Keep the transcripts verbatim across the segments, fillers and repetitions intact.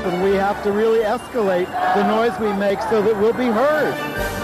and we have to really escalate the noise we make so that we'll be heard.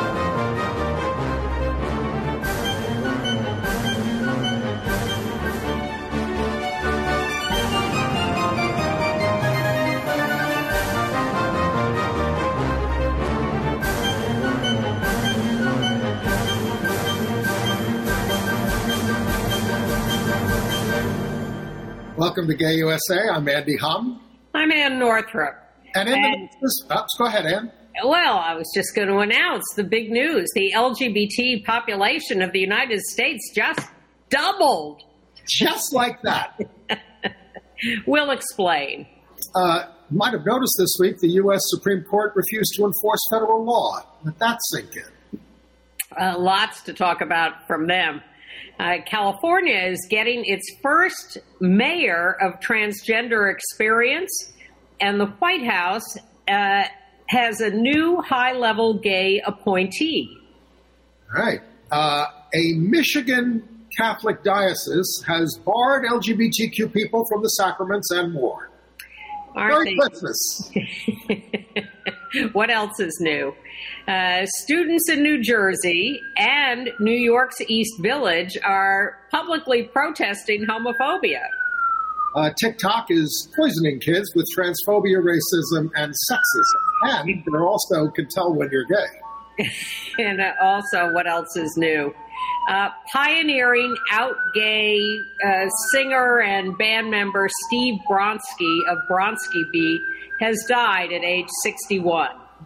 Welcome to Gay U S A. I'm Andy Hum. I'm Ann Northrup. And in and, the news, oh, go ahead, Ann. Well, I was just going to announce the big news. The L G B T population of the United States just doubled. Just like that. We'll explain. Uh, you might have noticed this week the U S Supreme Court refused to enforce federal law. Let that sink in. Uh, lots to talk about from them. Uh, California is getting its first mayor of transgender experience, and the White House uh, has a new high-level gay appointee. All right. Uh, a Michigan Catholic diocese has barred L G B T Q people from the sacraments and more. Aren't Merry they? Christmas. What else is new? Uh, students in New Jersey and New York's East Village are publicly protesting homophobia. Uh, TikTok is poisoning kids with transphobia, racism, and sexism. And they also can tell when you're gay. And uh, also, what else is new? Uh, pioneering out gay uh, singer and band member Steve Bronski of Bronski Beat has died at age sixty-one.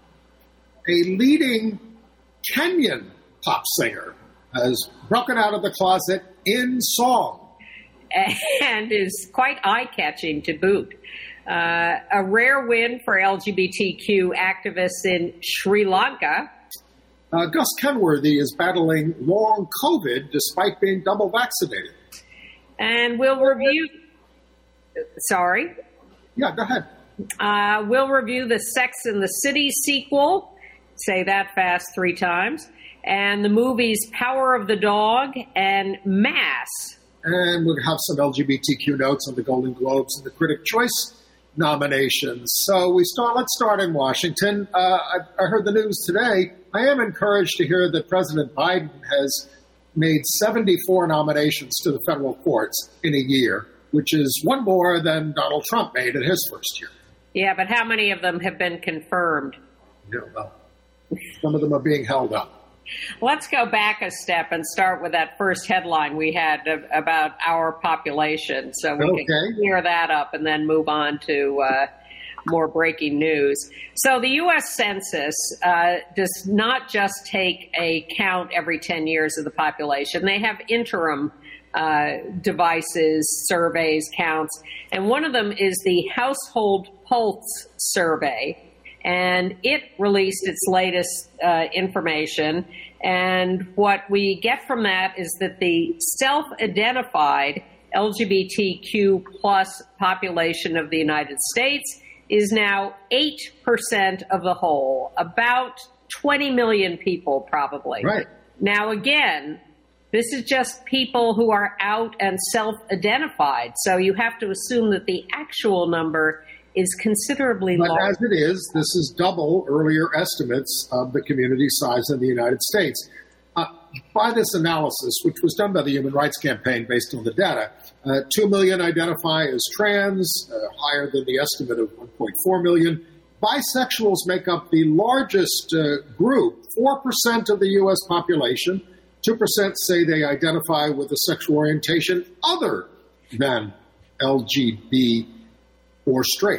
A leading Kenyan pop singer has broken out of the closet in song. And is quite eye-catching to boot. Uh, a rare win for L G B T Q activists in Sri Lanka. Uh, Gus Kenworthy is battling long COVID despite being double vaccinated. And we'll review... Sorry? Yeah, go ahead. Uh, we'll review the Sex and the City sequel. Say that fast three times. And the movies Power of the Dog and Mass. And we'll have some L G B T Q notes on the Golden Globes and the Critic Choice nominations. So we start. Let's start in Washington. Uh, I, I heard the news today. I am encouraged to hear that President Biden has made seventy-four nominations to the federal courts in a year, which is one more than Donald Trump made in his first year. Yeah, but how many of them have been confirmed? Yeah, well, some of them are being held up. Let's go back a step and start with that first headline we had of, about our population. So we okay. can clear that up and then move on to uh, more breaking news. So the U S Census uh, does not just take a count every ten years of the population. They have interim uh, devices, surveys, counts, and one of them is the Household Pulse Survey. And it released its latest uh, information. And what we get from that is that the self-identified L G B T Q plus population of the United States is now eight percent of the whole, about twenty million people probably. Right. Now, again, this is just people who are out and self-identified. So you have to assume that the actual number is considerably but larger. As it is, this is double earlier estimates of the community size in the United States. Uh, by this analysis, which was done by the Human Rights Campaign based on the data, uh, two million identify as trans, uh, higher than the estimate of one point four million. Bisexuals make up the largest uh, group, four percent of the U S population. two percent say they identify with a sexual orientation other than L G B T or straight.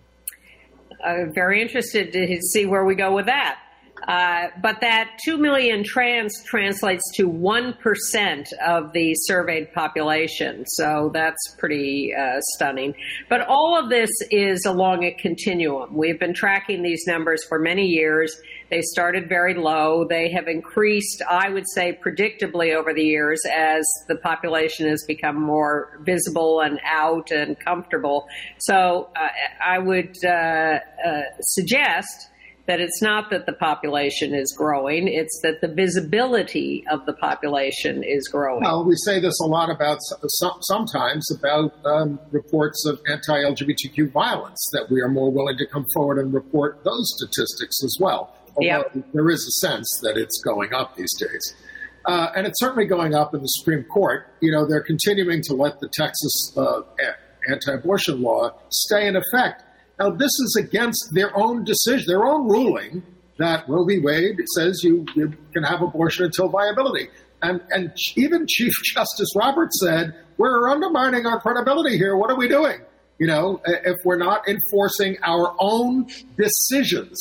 Uh, very interested to see where we go with that. Uh, but that two million trans translates to one percent of the surveyed population. So that's pretty uh, stunning. But all of this is along a continuum. We've been tracking these numbers for many years. They started very low. They have increased, I would say, predictably over the years as the population has become more visible and out and comfortable. So uh, I would uh, uh, suggest that it's not that the population is growing, it's that the visibility of the population is growing. Well, we say this a lot about sometimes about um, reports of anti-L G B T Q violence, that we are more willing to come forward and report those statistics as well. Although yep. there is a sense that it's going up these days. Uh, and it's certainly going up in the Supreme Court. You know, they're continuing to let the Texas uh, anti-abortion law stay in effect. Now, this is against their own decision, their own ruling that Roe v. Wade says you, you can have abortion until viability. And, and even Chief Justice Roberts said, we're undermining our credibility here. What are we doing? You know, if we're not enforcing our own decisions.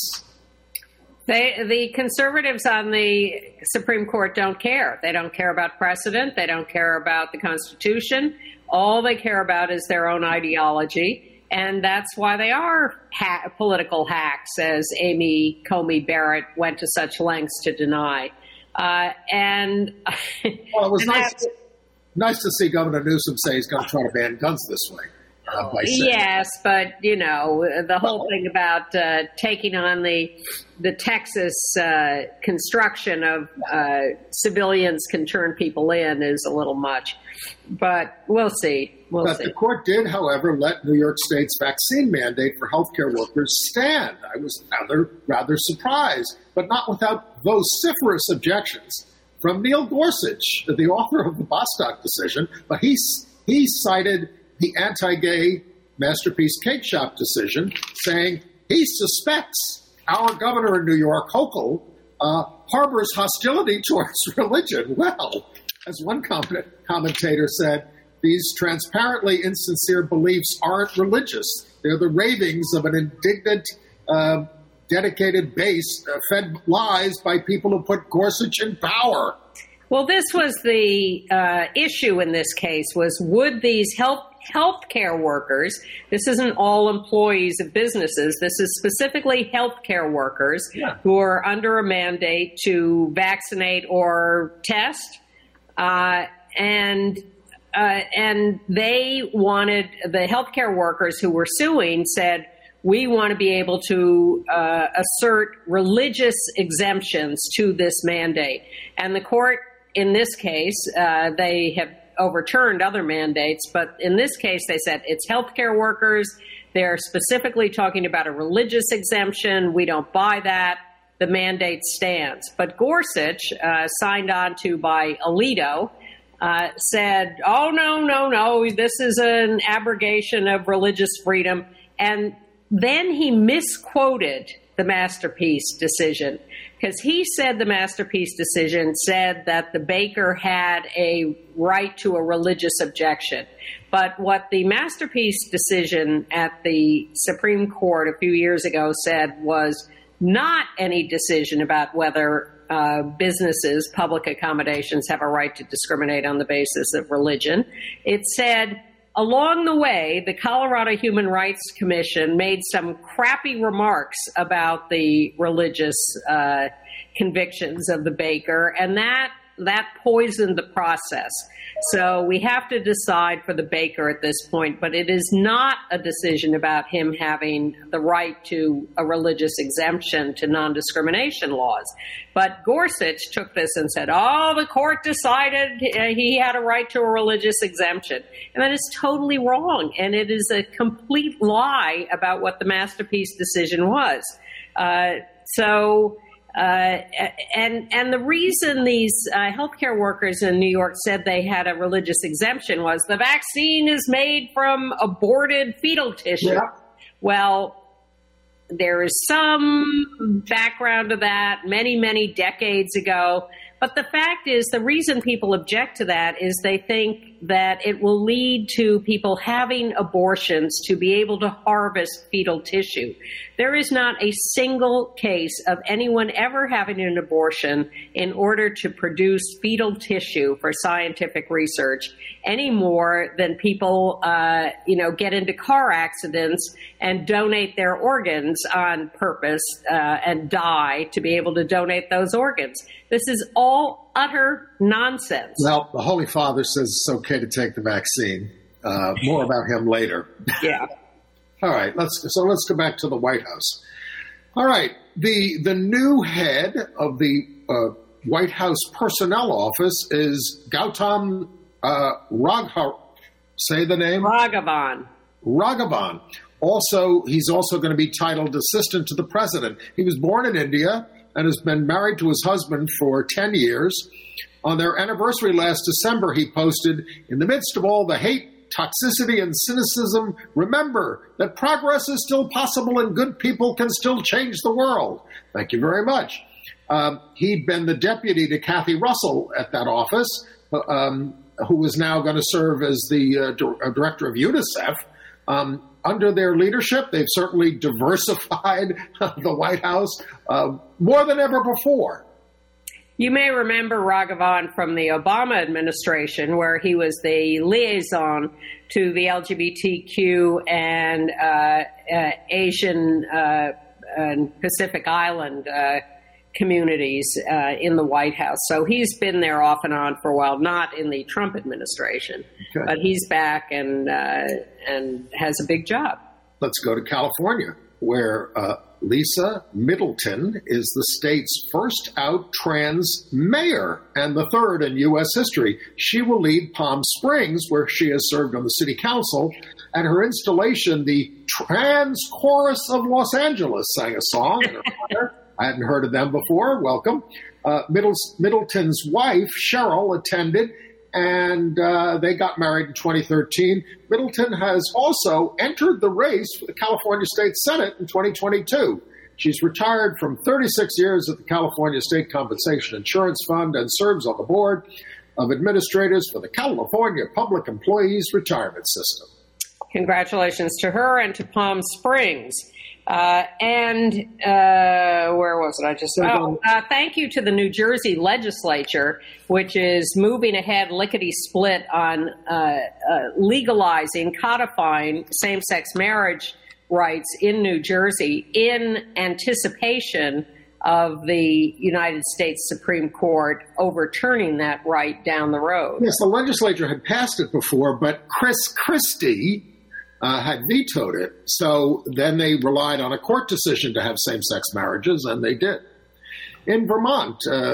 They, the conservatives on the Supreme Court don't care. They don't care about precedent. They don't care about the Constitution. All they care about is their own ideology. And that's why they are ha- political hacks, as Amy Comey Barrett went to such lengths to deny. Uh, and well, it was and nice, nice to see Governor Newsom say he's going to try to ban guns this way. Uh, by yes, but, you know, the whole well, thing about uh, taking on the the Texas uh, construction of uh, civilians can turn people in is a little much. But we'll see. We'll but see. The court did, however, let New York State's vaccine mandate for healthcare workers stand. I was rather, rather surprised, but not without vociferous objections from Neil Gorsuch, the author of the Bostock decision. But he, he cited the anti-gay Masterpiece Cake Shop decision, saying he suspects our governor in New York, Hochul, uh, harbors hostility towards religion. Well, as one comment- commentator said, these transparently insincere beliefs aren't religious. They're the ravings of an indignant, uh, dedicated base uh, fed lies by people who put Gorsuch in power. Well, this was the uh, issue in this case, was would these health healthcare workers, this isn't all employees of businesses, this is specifically healthcare workers yeah. who are under a mandate to vaccinate or test, uh, and uh, and they wanted, the healthcare workers who were suing said, we want to be able to uh, assert religious exemptions to this mandate. And the court, in this case, uh, they have overturned other mandates, but in this case, they said it's healthcare workers. They're specifically talking about a religious exemption. We don't buy that. The mandate stands. But Gorsuch, uh, signed on to by Alito, uh, said, oh, no, no, no, this is an abrogation of religious freedom. And then he misquoted the Masterpiece decision, because he said the Masterpiece decision said that the baker had a right to a religious objection. But what the Masterpiece decision at the Supreme Court a few years ago said was not any decision about whether uh, businesses, public accommodations, have a right to discriminate on the basis of religion. It said, along the way, the Colorado Human Rights Commission made some crappy remarks about the religious uh, convictions of the baker, and that that poisoned the process. So we have to decide for the baker at this point, but it is not a decision about him having the right to a religious exemption to non-discrimination laws. But Gorsuch took this and said, oh, the court decided he had a right to a religious exemption. And that is totally wrong, and it is a complete lie about what the Masterpiece decision was. Uh, so... Uh, and and the reason these uh, healthcare workers in New York said they had a religious exemption was the vaccine is made from aborted fetal tissue. Yeah. Well, there is some background to that many, many decades ago. But the fact is, the reason people object to that is they think that it will lead to people having abortions to be able to harvest fetal tissue. There is not a single case of anyone ever having an abortion in order to produce fetal tissue for scientific research, any more than people, uh, you know, get into car accidents and donate their organs on purpose uh, and die to be able to donate those organs. This is all utter nonsense. Well, the Holy Father says it's okay to take the vaccine. Uh, more about him later. Yeah. All right. Let's so let's go back to the White House. All right. The the new head of the uh, White House Personnel Office is Gautam uh, Raghavan. Say the name. Raghavan. Raghavan. Also, he's also going to be titled Assistant to the President. He was born in India and has been married to his husband for ten years. On their anniversary last December, he posted, "In the midst of all the hate, toxicity, and cynicism, remember that progress is still possible and good people can still change the world." Thank you very much. Um, he'd been the deputy to Kathy Russell at that office, um, who is now going to serve as the uh, di- director of UNICEF. Um, under their leadership, they've certainly diversified the White House uh, more than ever before. You may remember Raghavan from the Obama administration, where he was the liaison to the L G B T Q and uh, uh, Asian uh, and Pacific Island uh, communities uh, in the White House. So he's been there off and on for a while, not in the Trump administration, okay. But he's back and uh, and has a big job. Let's go to California, where uh, Lisa Middleton is the state's first out trans mayor and the third in U S history. She will lead Palm Springs, where she has served on the city council. At her installation, the Trans Chorus of Los Angeles sang a song in her honor. I hadn't heard of them before. Welcome. Uh, Middleton's wife, Cheryl, attended, and uh, they got married in twenty thirteen. Middleton has also entered the race for the California State Senate in twenty twenty-two. She's retired from thirty-six years at the California State Compensation Insurance Fund and serves on the board of administrators for the California Public Employees Retirement System. Congratulations to her and to Palm Springs. Uh, and uh, where was it? I just oh, uh, thank you to the New Jersey legislature, which is moving ahead lickety-split on uh, uh, legalizing, codifying same-sex marriage rights in New Jersey in anticipation of the United States Supreme Court overturning that right down the road. Yes, the legislature had passed it before, but Chris Christie Uh, had vetoed it. So then they relied on a court decision to have same-sex marriages, and they did. In Vermont, uh,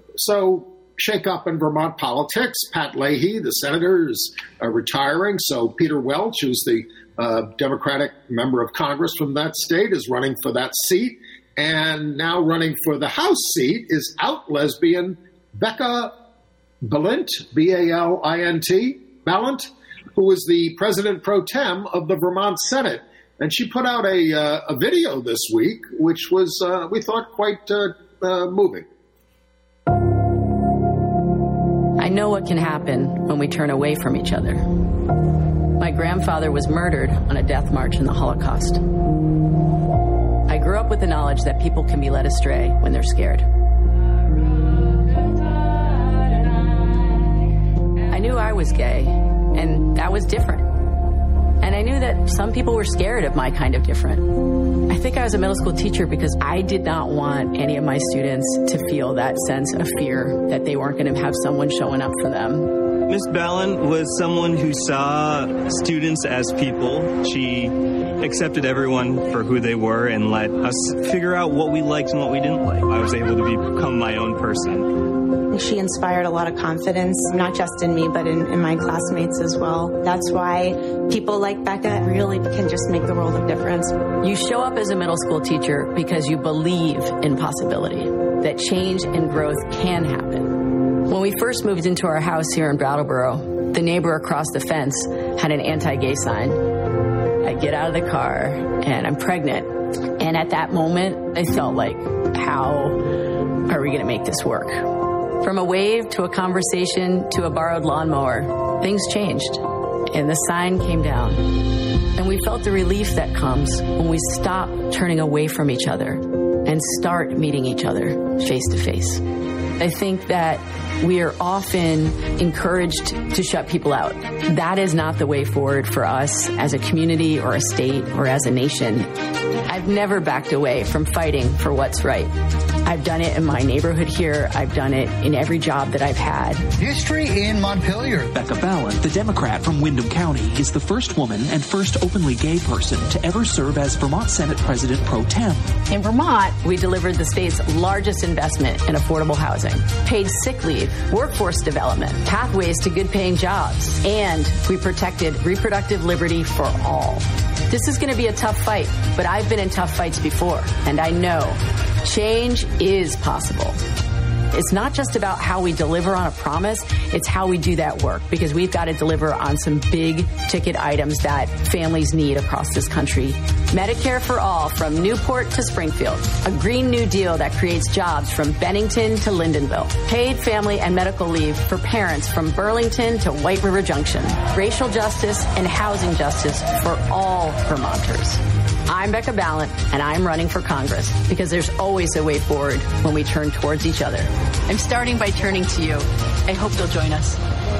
so shake up in Vermont politics. Pat Leahy, the senator, is uh, retiring. So Peter Welch, who's the uh, Democratic member of Congress from that state, is running for that seat. And now running for the House seat is out lesbian Becca Balint, B A L I N T, Balint, who is the president pro tem of the Vermont Senate. And she put out a, uh, a video this week, which was, uh, we thought, quite uh, uh, moving. I know what can happen when we turn away from each other. My grandfather was murdered on a death march in the Holocaust. I grew up with the knowledge that people can be led astray when they're scared. I knew I was gay, and that was different. And I knew that some people were scared of my kind of different. I think I was a middle school teacher because I did not want any of my students to feel that sense of fear that they weren't going to have someone showing up for them. Miz Balint was someone who saw students as people. She accepted everyone for who they were and let us figure out what we liked and what we didn't like. I was able to be, become my own person. She inspired a lot of confidence, not just in me, but in, in my classmates as well. That's why people like Becca really can just make the world of difference. You show up as a middle school teacher because you believe in possibility, that change and growth can happen. When we first moved into our house here in Brattleboro, the neighbor across the fence had an anti-gay sign. I get out of the car and I'm pregnant. And at that moment, I felt like, how are we going to make this work? From a wave to a conversation to a borrowed lawnmower, things changed, and the sign came down. And we felt the relief that comes when we stop turning away from each other and start meeting each other face to face. I think that we are often encouraged to shut people out. That is not the way forward for us as a community or a state or as a nation. I've never backed away from fighting for what's right. I've done it in my neighborhood here. I've done it in every job that I've had. History in Montpelier. Becca Balint, the Democrat from Windham County, is the first woman and first openly gay person to ever serve as Vermont Senate President pro tem. In Vermont, we delivered the state's largest investment in affordable housing, paid sick leave, workforce development, pathways to good-paying jobs, and we protected reproductive liberty for all. This is going to be a tough fight, but I've been in tough fights before, and I know change is possible. It's not just about how we deliver on a promise, it's how we do that work, because we've got to deliver on some big ticket items that families need across this country. Medicare for all from Newport to Springfield, a Green New Deal that creates jobs from Bennington to Lyndonville, paid family and medical leave for parents from Burlington to White River Junction, racial justice and housing justice for all Vermonters. I'm Becca Balint, and I'm running for Congress because there's always a way forward when we turn towards each other. I'm starting by turning to you. I hope you'll join us.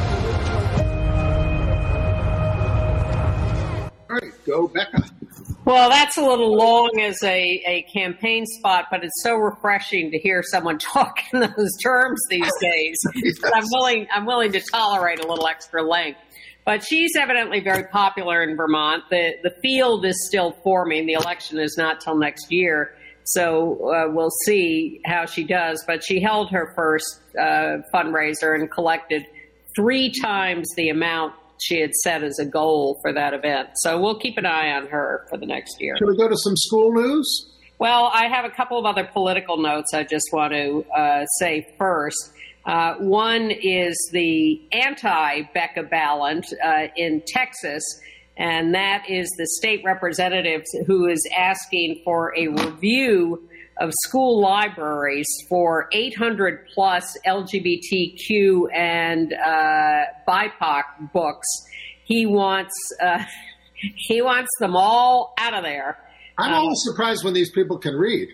All right, go Becca. Well, that's a little long as a, a campaign spot, but it's so refreshing to hear someone talk in those terms these days. Yes. I'm willing, I'm willing to tolerate a little extra length. But she's evidently very popular in Vermont. The the field is still forming. The election is not till next year. So uh, we'll see how she does. But she held her first uh, fundraiser and collected three times the amount she had set as a goal for that event. So we'll keep an eye on her for the next year. Should we go to some school news? Well, I have a couple of other political notes I just want to uh, say first. Uh, one is the anti-Becca Balint uh, in Texas, and that is the state representative who is asking for a review of school libraries for eight hundred plus L G B T Q and uh, B I P O C books. He wants uh, he wants them all out of there. I'm um, always surprised when these people can read.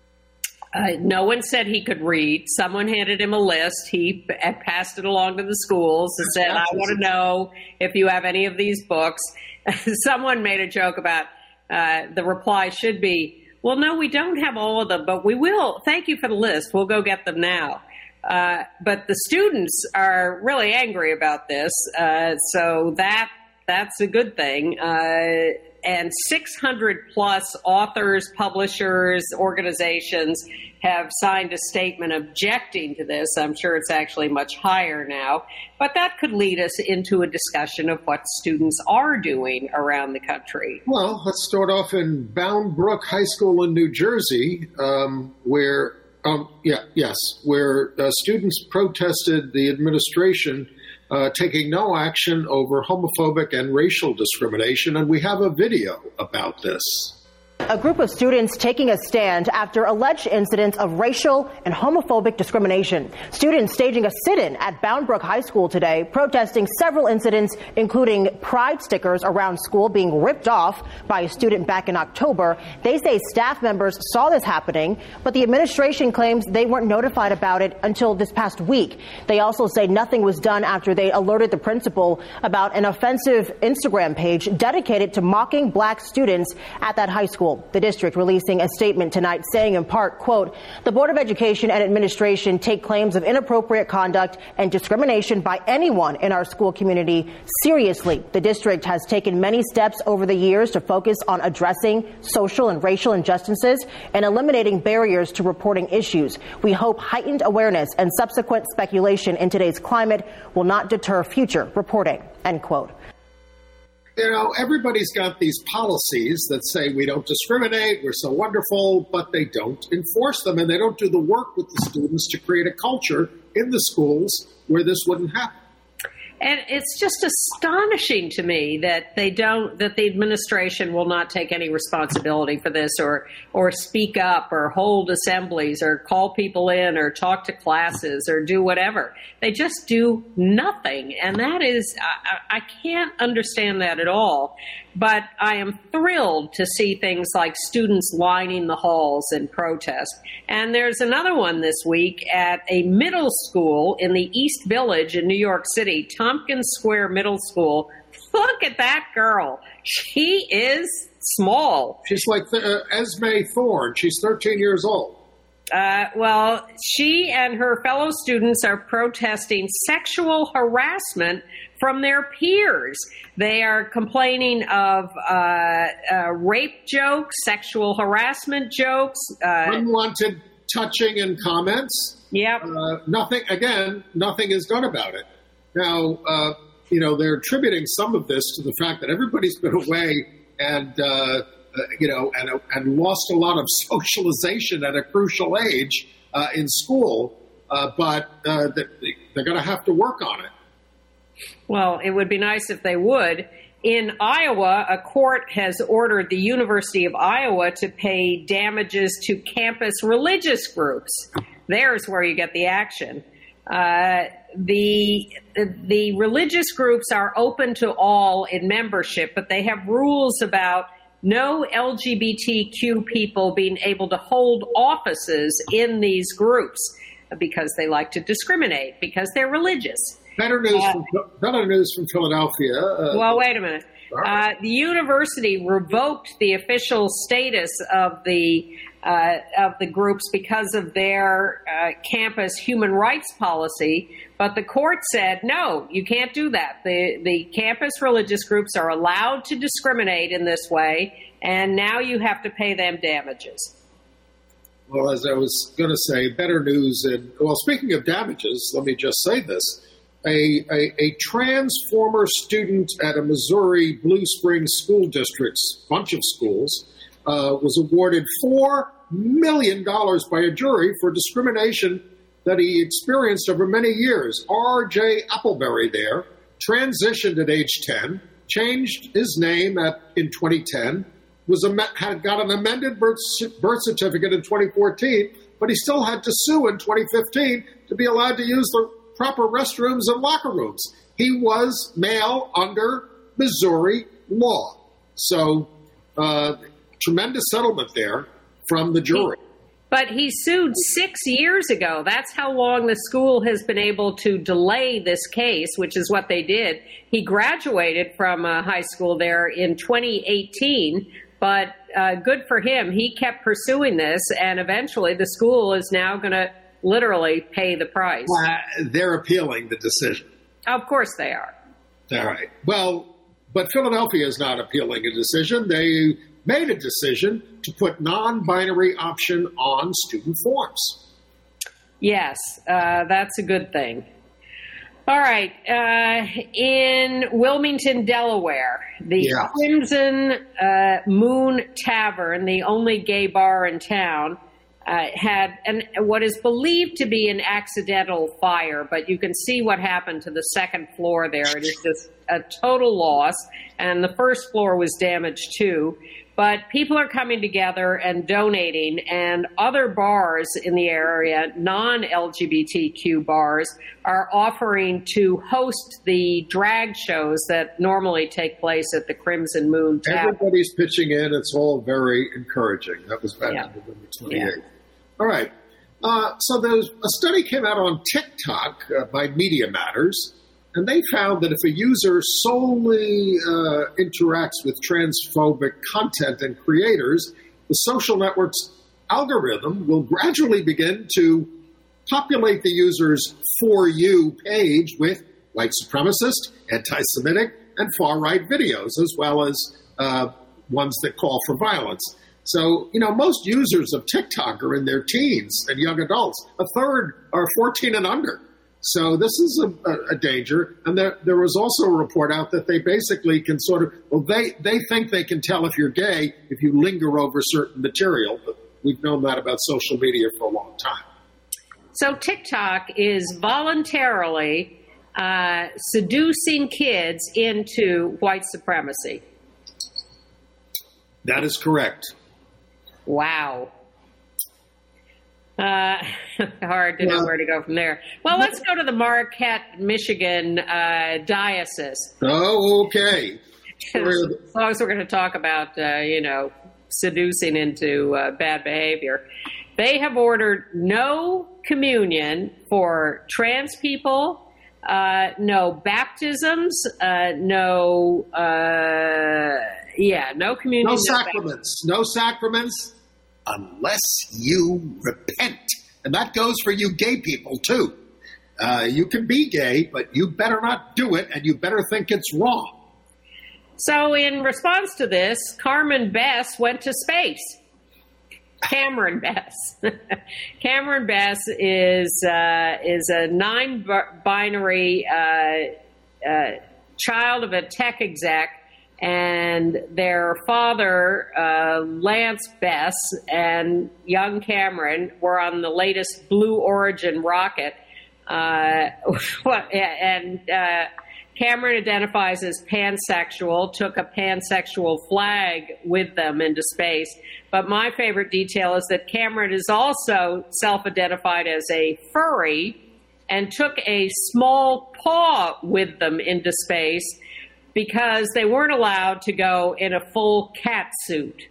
Uh, no one said he could read. Someone handed him a list. He p- passed it along to the schools and said, I want to know if you have any of these books. Someone made a joke about uh, the reply should be, well, no, we don't have all of them, but we will. Thank you for the list. We'll go get them now. Uh, but the students are really angry about this. Uh, so that that's a good thing. Uh, and six hundred plus authors, publishers, organizations have signed a statement objecting to this. I'm sure it's actually much higher now. But that could lead us into a discussion of what students are doing around the country. Well, let's start off in Bound Brook High School in New Jersey, um, where, um, yeah, yes, where uh, students protested the administration Uh, taking no action over homophobic and racial discrimination, and we have a video about this. A group of students taking a stand after alleged incidents of racial and homophobic discrimination. Students staging a sit-in at Bound Brook High School today, protesting several incidents, including pride stickers around school being ripped off by a student back in October. They say staff members saw this happening, but the administration claims they weren't notified about it until this past week. They also say nothing was done after they alerted the principal about an offensive Instagram page dedicated to mocking black students at that high school. The district releasing a statement tonight saying in part, quote, the Board of Education and administration take claims of inappropriate conduct and discrimination by anyone in our school community seriously. The district has taken many steps over the years to focus on addressing social and racial injustices and eliminating barriers to reporting issues. We hope heightened awareness and subsequent speculation in today's climate will not deter future reporting, end quote. You know, everybody's got these policies that say we don't discriminate, we're so wonderful, but they don't enforce them, and they don't do the work with the students to create a culture in the schools where this wouldn't happen. And it's just astonishing to me that they don't, that the administration will not take any responsibility for this, or or speak up, or hold assemblies, or call people in, or talk to classes, or do whatever. They just do nothing. And that is, I, I can't understand that at all. But I am thrilled to see things like students lining the halls in protest. And there's another one this week at a middle school in the East Village in New York City, Tompkins Square Middle School. Look at that girl. She is small. She's like uh, Esme Thorne. She's thirteen years old. Uh, well, she and her fellow students are protesting sexual harassment from their peers. They are complaining of uh, uh, rape jokes, sexual harassment jokes. Uh, Unwanted touching and comments. Yep. Uh, nothing, again, nothing is done about it. Now, uh, you know, they're attributing some of this to the fact that everybody's been away and, uh, uh, you know, and, and lost a lot of socialization at a crucial age uh, in school, uh, but uh, they're going to have to work on it. Well, it would be nice if they would. In Iowa, a court has ordered the University of Iowa to pay damages to campus religious groups. There's where you get the action. Uh, the the religious groups are open to all in membership, but they have rules about no L G B T Q people being able to hold offices in these groups because they like to discriminate, because they're religious. Better news, Uh, from, better news from Philadelphia. Uh, well, wait a minute. Uh, the university revoked the official status of the uh, of the groups because of their uh, campus human rights policy, but the court said, no, you can't do that. The, the campus religious groups are allowed to discriminate in this way, and now you have to pay them damages. Well, as I was going to say, better news. And well, speaking of damages, let me just say this. A, a, a trans former student at a Missouri Blue Springs School District's bunch of schools uh, was awarded four million dollars by a jury for discrimination that he experienced over many years. R J Appleberry there transitioned at age ten, changed his name at in twenty ten, was a, had got an amended birth, birth certificate in twenty fourteen, but he still had to sue in twenty fifteen to be allowed to use the proper restrooms and locker rooms. He was male under Missouri law. So, uh, tremendous settlement there from the jury. But he sued six years ago. That's how long the school has been able to delay this case, which is what they did. He graduated from uh, high school there in twenty eighteen, but uh, good for him. He kept pursuing this, and eventually the school is now going to literally pay the price. Uh, they're appealing the decision. Of course they are. All right. Well, but Philadelphia is not appealing a decision. They made a decision to put non-binary option on student forms. Yes, uh, that's a good thing. All right. Uh, in Wilmington, Delaware, the Yeah. Crimson uh, Moon Tavern, the only gay bar in town, Uh, had an, what is believed to be an accidental fire, but you can see what happened to the second floor there. It is just a total loss, and the first floor was damaged too. But people are coming together and donating, and other bars in the area, non-L G B T Q bars, are offering to host the drag shows that normally take place at the Crimson Moon Tavern. Everybody's pitching in. It's all very encouraging. That was back Yeah. on November twenty-eighth. All right. Uh, so there's a study came out on TikTok uh, by Media Matters, and they found that if a user solely uh, interacts with transphobic content and creators, the social network's algorithm will gradually begin to populate the user's For You page with white supremacist, anti-Semitic, and far-right videos, as well as uh, ones that call for violence. So, you know, most users of TikTok are in their teens and young adults. A third are fourteen and under. So this is a, a, a danger. And there, there was also a report out that they basically can sort of, well, they, they think they can tell if you're gay if you linger over certain material. But we've known that about social media for a long time. So TikTok is voluntarily uh, seducing kids into white supremacy. That is correct. Wow. Uh, hard to know where to go from there. Well, let's go to the Marquette, Michigan uh, diocese. Oh, okay. As long as we're going to talk about, uh, you know, seducing into uh, bad behavior. They have ordered no communion for trans people, uh, no baptisms, uh, no, uh, yeah, no communion. No no sacraments. No sacraments. unless you repent. And that goes for you gay people, too. Uh, you can be gay, but you better not do it, and you better think it's wrong. So in response to this, Carmen Bess went to space. Cameron Bess. Cameron Bess is uh, is a non-binary uh, uh, child of a tech exec, and their father, uh, Lance Bess, and young Cameron were on the latest Blue Origin rocket. Uh, and uh, Cameron identifies as pansexual, took a pansexual flag with them into space. But my favorite detail is that Cameron is also self-identified as a furry and took a small paw with them into space because they weren't allowed to go in a full cat suit.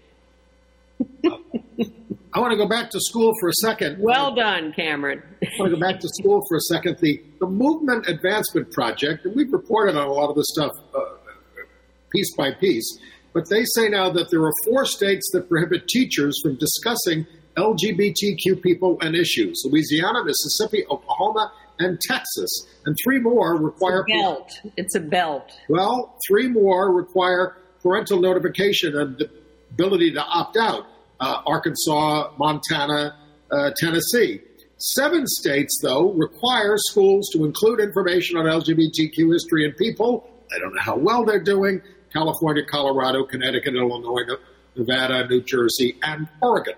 I want to go back to school for a second. Well done, Cameron. I want to go back to school for a second. The, the Movement Advancement Project, and we've reported on a lot of this stuff uh, piece by piece, but they say now that there are four states that prohibit teachers from discussing L G B T Q people and issues: Louisiana, Mississippi, Oklahoma, and Texas. And three more require... It's a belt. It's a belt. Well, three more require parental notification and the ability to opt out. Uh, Arkansas, Montana, uh, Tennessee. Seven states, though, require schools to include information on L G B T Q history and people. I don't know how well they're doing. California, Colorado, Connecticut, Illinois, Nevada, New Jersey, and Oregon.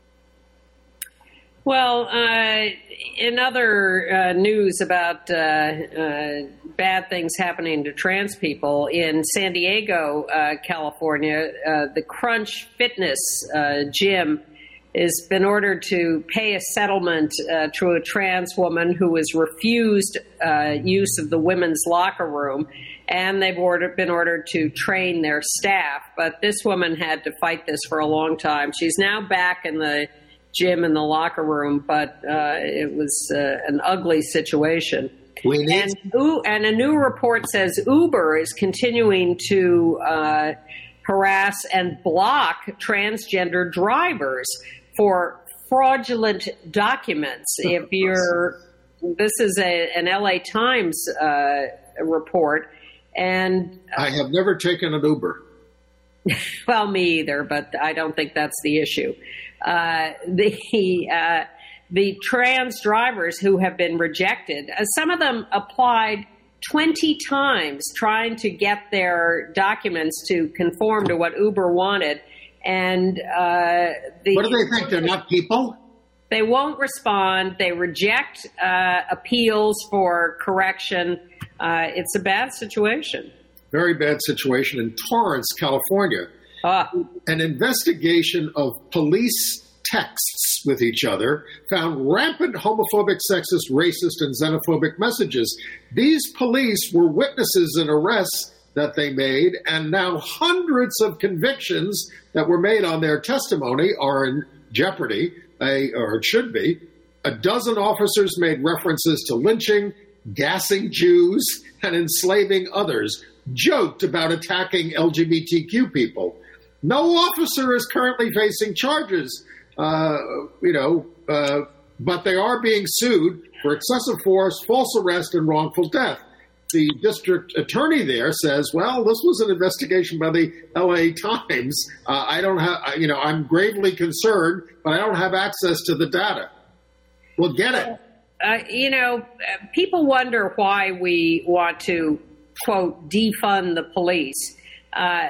Well, uh, in other uh, news about uh, uh, bad things happening to trans people, in San Diego, uh, California, uh, the Crunch Fitness uh, gym has been ordered to pay a settlement uh, to a trans woman who was refused uh, use of the women's locker room, and they've ordered, been ordered to train their staff. But this woman had to fight this for a long time. She's now back in the gym in the locker room, but uh, it was uh, an ugly situation. We need and, and a new report says Uber is continuing to uh, harass and block transgender drivers for fraudulent documents. If you're, this is a, an L A Times uh, report, and uh, I have never taken an Uber. Well, me either, but I don't think that's the issue. Uh, the uh, the trans drivers who have been rejected, uh, some of them applied twenty times trying to get their documents to conform to what Uber wanted. And uh, the, what do they think? They're not people? They won't respond. They reject uh, appeals for correction. Uh, it's a bad situation. Very bad situation in Torrance, California. Ah. An investigation of police texts with each other found rampant homophobic, sexist, racist, and xenophobic messages. These police were witnesses in arrests that they made, and now hundreds of convictions that were made on their testimony are in jeopardy, a, or it should be. A dozen officers made references to lynching, gassing Jews, and enslaving others, joked about attacking L G B T Q people. No officer is currently facing charges, uh, you know, uh, but they are being sued for excessive force, false arrest, and wrongful death. The district attorney there says, well, this was an investigation by the L A Times. Uh, I don't have, you know, I'm gravely concerned, but I don't have access to the data. We'll get it. Uh, you know, people wonder why we want to, quote, defund the police. Uh,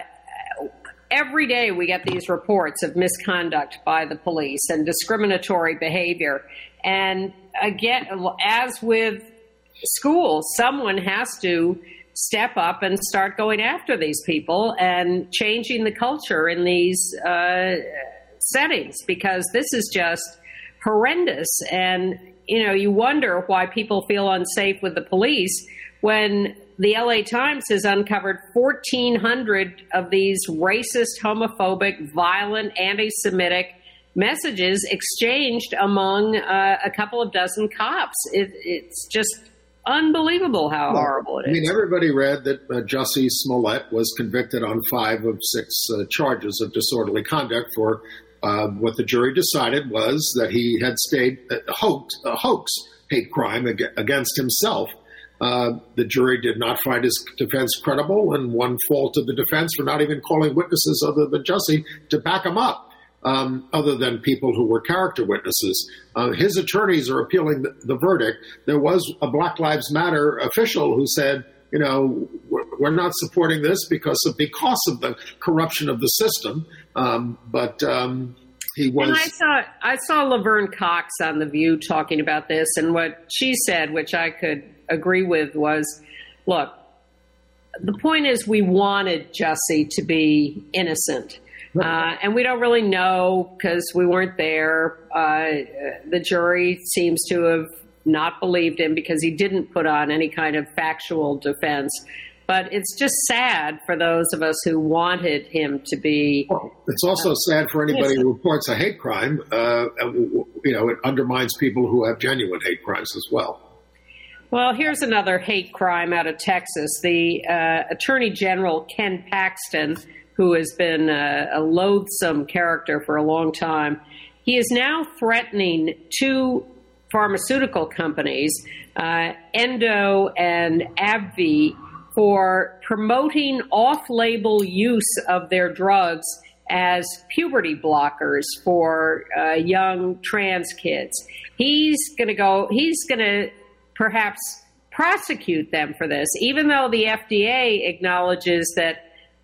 every day we get these reports of misconduct by the police and discriminatory behavior. And again, as with schools, someone has to step up and start going after these people and changing the culture in these uh, settings, because this is just horrendous. And, you know, you wonder why people feel unsafe with the police when the L A Times has uncovered fourteen hundred of these racist, homophobic, violent, anti-Semitic messages exchanged among uh, a couple of dozen cops. It, it's just unbelievable how well, horrible it is. I mean, everybody read that uh, Jussie Smollett was convicted on five of six uh, charges of disorderly conduct for uh, Uh, what the jury decided was that he had stayed a hoax, a hoax hate crime ag- against himself. Uh, the jury did not find his defense credible and one faulted the defense for not even calling witnesses other than Jussie to back him up, um, other than people who were character witnesses. Uh, his attorneys are appealing the, the verdict. There was a Black Lives Matter official who said, you know, we're, we're not supporting this because of because of the corruption of the system. Um, but um, he was. And I saw I saw Laverne Cox on The View talking about this, and what she said, which I could agree with, was, look, the point is we wanted Jussie to be innocent. Uh, and we don't really know because we weren't there. Uh, the jury seems to have not believed him because he didn't put on any kind of factual defense. But it's just sad for those of us who wanted him to be. Well, it's also uh, sad for anybody innocent. who reports a hate crime. Uh, you know, it undermines people who have genuine hate crimes as well. Well, here's another hate crime out of Texas. The uh, Attorney General, Ken Paxton, who has been a, a loathsome character for a long time, he is now threatening two pharmaceutical companies, uh, Endo and AbbVie, for promoting off-label use of their drugs as puberty blockers for uh, young trans kids. He's going to go, he's going to perhaps prosecute them for this, even though the F D A acknowledges that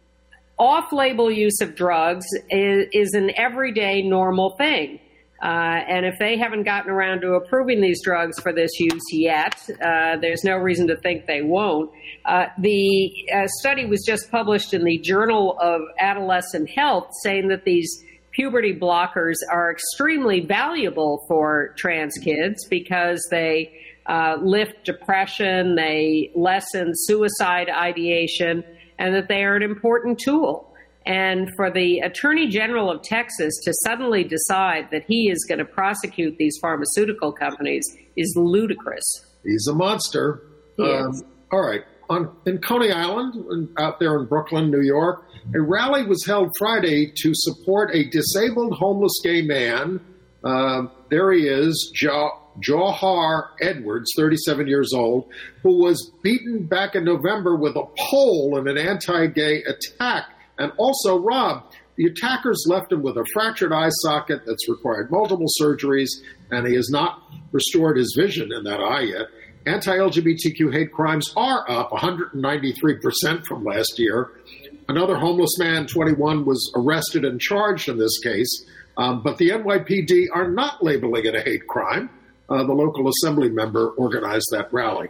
off-label use of drugs is, is an everyday normal thing. Uh, and if they haven't gotten around to approving these drugs for this use yet, uh, there's no reason to think they won't. Uh, the uh, study was just published in the Journal of Adolescent Health saying that these puberty blockers are extremely valuable for trans kids because they uh, lift depression, they lessen suicide ideation, and that they are an important tool. And for the Attorney General of Texas to suddenly decide that he is going to prosecute these pharmaceutical companies is ludicrous. He's a monster. He um, is. All right. On, in Coney Island, out there in Brooklyn, New York, a rally was held Friday to support a disabled homeless gay man. Uh, there he is, jo- Johar Edwards, thirty-seven years old, who was beaten back in November with a pole in an anti-gay attack and also robbed. The attackers left him with a fractured eye socket that's required multiple surgeries, and he has not restored his vision in that eye yet. Anti-L G B T Q hate crimes are up one hundred ninety-three percent from last year. Another homeless man, twenty-one, was arrested and charged in this case, um, but the N Y P D are not labeling it a hate crime. Uh, the local assembly member organized that rally.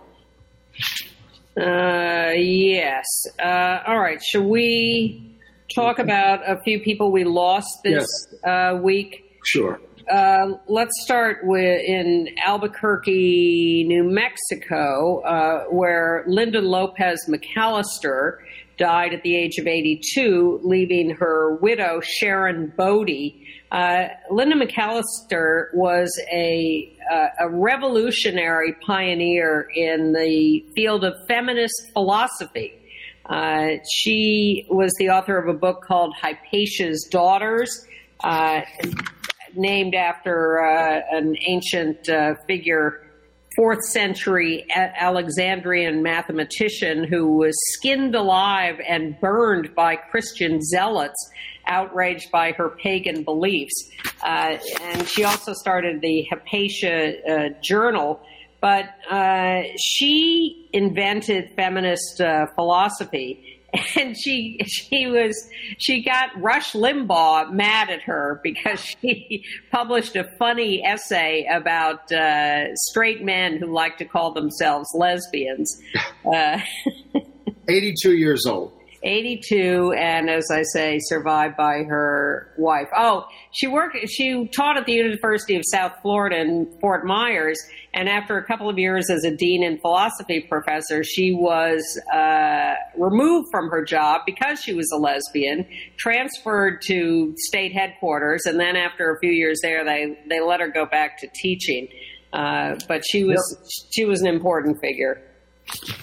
Uh, yes. Uh, all right. Shall we talk about a few people we lost this yes. uh, week? Sure. Uh, let's start with in Albuquerque, New Mexico, uh, where Linda Lopez McAllister died at the age of eighty-two, leaving her widow, Sharon Bodie. Uh, Linda McAllister was a, uh, a revolutionary pioneer in the field of feminist philosophy. Uh, she was the author of a book called Hypatia's Daughters, uh, named after uh, an ancient uh, figure, fourth century Alexandrian mathematician who was skinned alive and burned by Christian zealots, outraged by her pagan beliefs. Uh, and she also started the Hypatia uh, Journal. But uh, she invented feminist uh, philosophy. And she she was she got Rush Limbaugh mad at her because she published a funny essay about uh, straight men who like to call themselves lesbians. Uh, eighty-two years old. eighty-two, and as I say, survived by her wife. Oh, she worked. She taught at the University of South Florida in Fort Myers, and after a couple of years as a dean and philosophy professor, she was uh, removed from her job because she was a lesbian, transferred to state headquarters, and then after a few years there, they they let her go back to teaching. Uh, but she was yep. she was an important figure.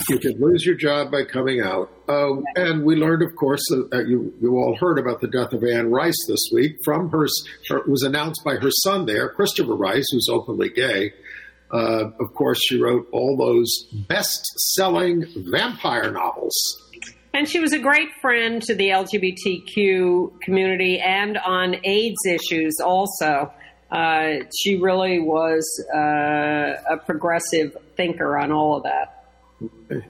You could lose your job by coming out. Uh, and we learned, of course, uh, you, you all heard about the death of Anne Rice this week. From her, her, it was announced by her son there, Christopher Rice, who's openly gay. Uh, of course, she wrote all those best-selling vampire novels. And she was a great friend to the L G B T Q community and on AIDS issues also. Uh, she really was uh, a progressive thinker on all of that. Okay.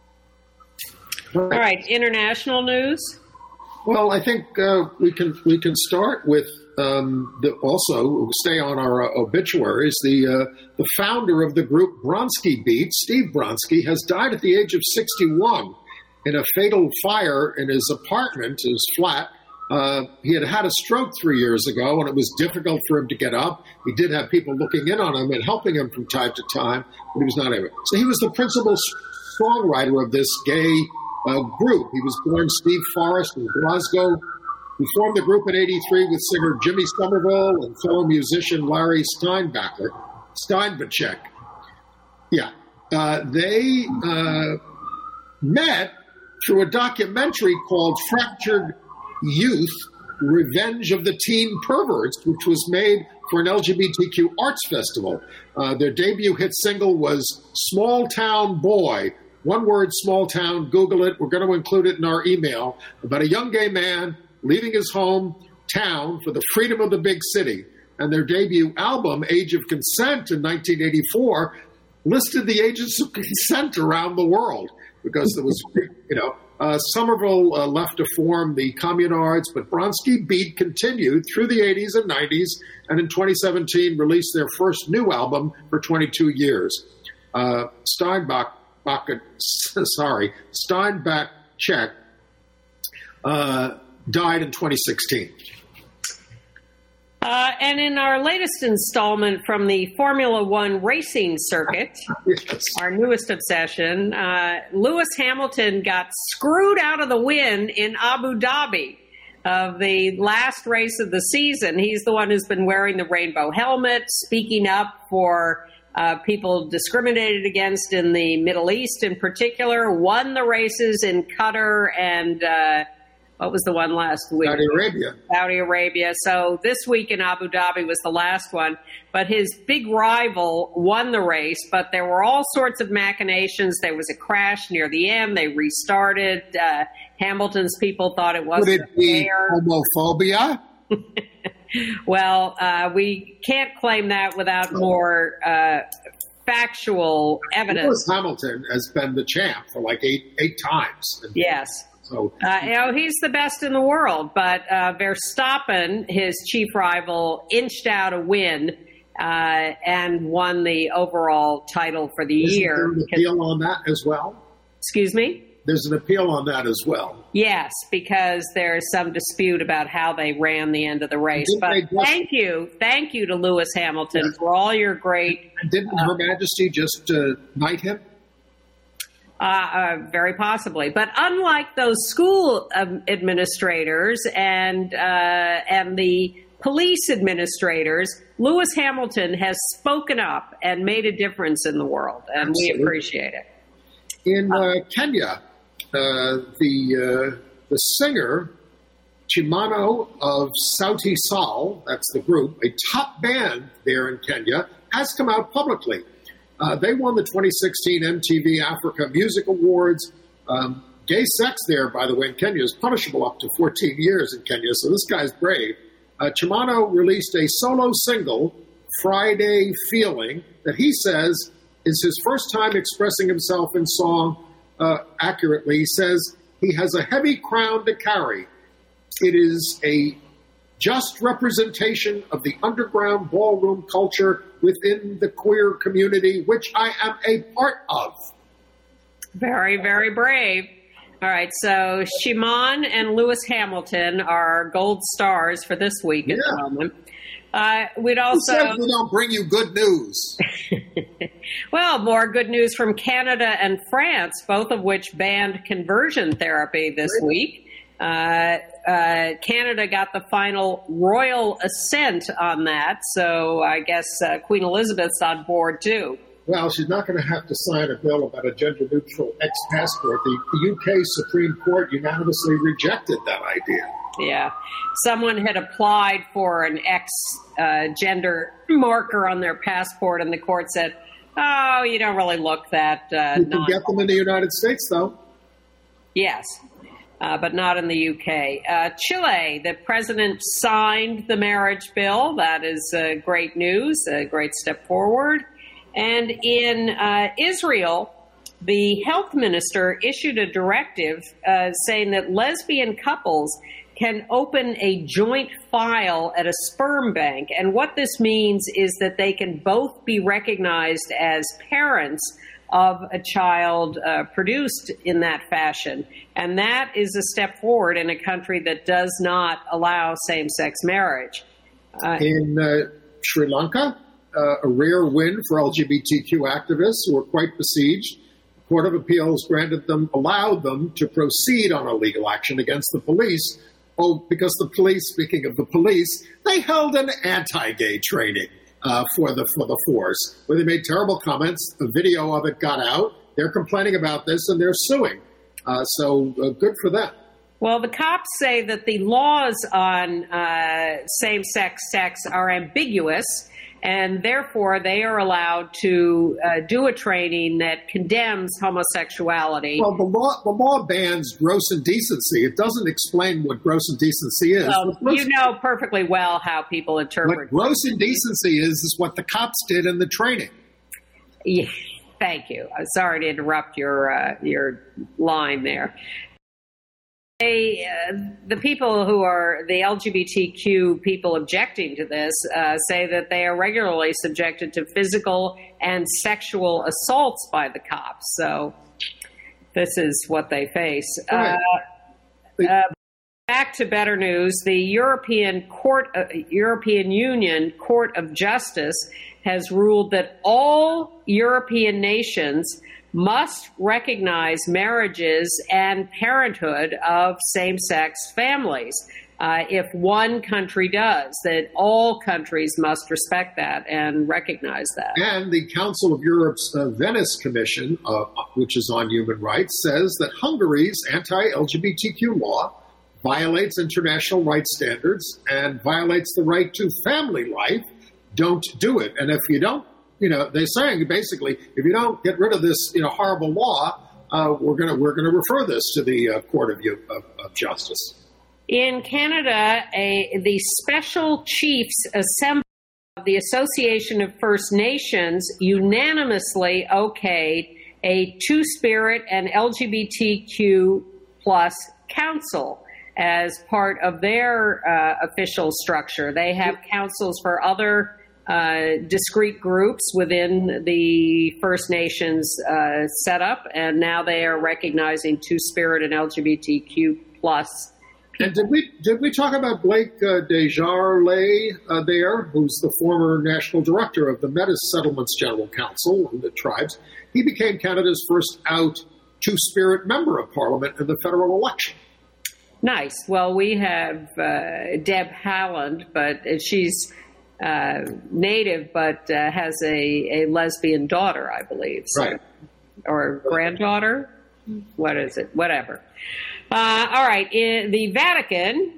All right, international news. Well, I think uh, we can we can start with um, the, also stay on our uh, obituaries. The uh, the founder of the group Bronski Beat, Steve Bronski, has died at the age of sixty-one in a fatal fire in his apartment, his flat. Uh, he had had a stroke three years ago, and it was difficult for him to get up. He did have people looking in on him and helping him from time to time, but he was not able. So he was the principal songwriter of this gay uh, group. He was born Steve Forrest in Glasgow. He formed the group in eighty-three with singer Jimmy Somerville and fellow musician Larry Steinbacher, Steinbachek. Yeah. Uh, they uh, met through a documentary called Fractured Youth, Revenge of the Teen Perverts, which was made for an L G B T Q arts festival. Uh, their debut hit single was Small Town Boy. One word, small town, Google it. We're going to include it in our email. About a young gay man leaving his home town for the freedom of the big city. And their debut album, Age of Consent, in nineteen eighty-four, listed the ages of consent around the world because there was, you know, Uh, Somerville uh, left to form the Communards, but Bronski Beat continued through the eighties and nineties, and in twenty seventeen released their first new album for twenty-two years. Uh, Steinbach, Bach, sorry, Steinbach Czech uh, died in twenty sixteen. Uh, and in our latest installment from the Formula One racing circuit, yes. our newest obsession, uh, Lewis Hamilton got screwed out of the win in Abu Dhabi of the last race of the season. He's the one who's been wearing the rainbow helmet, speaking up for uh, people discriminated against in the Middle East in particular, won the races in Qatar and uh what was the one last week? Saudi Arabia. Saudi Arabia. So this week in Abu Dhabi was the last one. But his big rival won the race, but there were all sorts of machinations. There was a crash near the end. They restarted. Uh, Hamilton's people thought it wasn't Would it be fair. homophobia? Well, uh, we can't claim that without more uh, factual evidence. Lewis Hamilton has been the champ for like eight eight times. Yes. So, uh, you know, he's the best in the world, but uh, Verstappen, his chief rival, inched out a win uh, and won the overall title for the Isn't year. there an appeal on that as well? Excuse me? There's an appeal on that as well. Yes, because there's some dispute about how they ran the end of the race. Didn't But just, thank you. Thank you to Lewis Hamilton yes. for all your great... Didn't uh, Her Majesty just uh, knight him? Uh, uh, very possibly. But unlike those school um, administrators and uh, and the police administrators, Lewis Hamilton has spoken up and made a difference in the world, and Absolutely. we appreciate it. In uh, Kenya, uh, the uh, the singer Chimano of Sauti Sol, that's the group, a top band there in Kenya, has come out publicly. Uh, they won the twenty sixteen M T V Africa Music Awards. Um, gay sex there, by the way, in Kenya is punishable up to fourteen years in Kenya, so this guy's brave. Uh, Chimano released a solo single, Friday Feeling, that he says is his first time expressing himself in song uh, accurately. He says he has a heavy crown to carry. It is a just representation of the underground ballroom culture within the queer community, which I am a part of. Very, very brave. All right, so Shimon and Lewis Hamilton are gold stars for this week at yeah. the moment. Uh, we'd also. Who says we don't bring you good news? Well, more good news from Canada and France, both of which banned conversion therapy this really? week. Uh, uh, Canada got the final royal assent on that, so I guess uh, Queen Elizabeth's on board too. Well, she's not going to have to sign a bill about a gender-neutral ex-passport. The, the U K Supreme Court unanimously rejected that idea. Yeah. Someone had applied for an ex-gender uh, marker on their passport, and the court said, oh, you don't really look that uh, You can non- get them in the United States, though. Yes, uh, but not in the U K. Uh, Chile, the president signed the marriage bill. That is uh, great news, a great step forward. And in uh, Israel, the health minister issued a directive uh, saying that lesbian couples can open a joint file at a sperm bank. And what this means is that they can both be recognized as parents of a child uh, produced in that fashion. And that is a step forward in a country that does not allow same-sex marriage. Uh, in uh, Sri Lanka, uh, a rare win for L G B T Q activists who were quite besieged. The Court of Appeals granted them, allowed them to proceed on a legal action against the police. Oh, because the police, speaking of the police, they held an anti-gay training uh, for the for the force, where they made terrible comments. A video of it got out. They're complaining about this, and they're suing. Uh, so uh, good for them. Well, the cops say that the laws on uh, same-sex sex are ambiguous, and therefore they are allowed to uh, do a training that condemns homosexuality. Well, the law the law bans gross indecency. It doesn't explain what gross indecency is. Well, you know perfectly well how people interpret. What gross indecency is is what the cops did in the training. Yeah, thank you. I'm sorry to interrupt your uh, your line there. They, uh, the people who are the L G B T Q people objecting to this uh, say that they are regularly subjected to physical and sexual assaults by the cops. So this is what they face. Right. Uh, uh, back to better news. The European Court, uh, European Union Court of Justice has ruled that all European nations must recognize marriages and parenthood of same-sex families. Uh, if one country does, that all countries must respect that and recognize that. And the Council of Europe's uh, Venice Commission, uh, which is on human rights, says that Hungary's anti-L G B T Q law violates international rights standards and violates the right to family life. Don't do it. And if you don't, You know, they're saying basically, if you don't get rid of this, you know, horrible law, uh, we're gonna we're gonna refer this to the uh, Court of, of, of Justice. In Canada, a, the Special Chiefs Assembly of the Association of First Nations unanimously okayed a Two-Spirit and L G B T Q plus council as part of their uh, official structure. They have councils for other Uh, discrete groups within the First Nations uh, setup, and now they are recognizing Two-Spirit and L G B T Q plus. And did we did we talk about Blake uh, Desjardins uh, there, who's the former national director of the Metis Settlements General Council and the tribes? He became Canada's first out Two-Spirit member of Parliament in the federal election. Nice. Well, we have uh, Deb Haaland, but she's Uh, native, but uh, has a, a lesbian daughter, I believe. So, right. Or granddaughter? What is it? Whatever. Uh, all right. In the Vatican,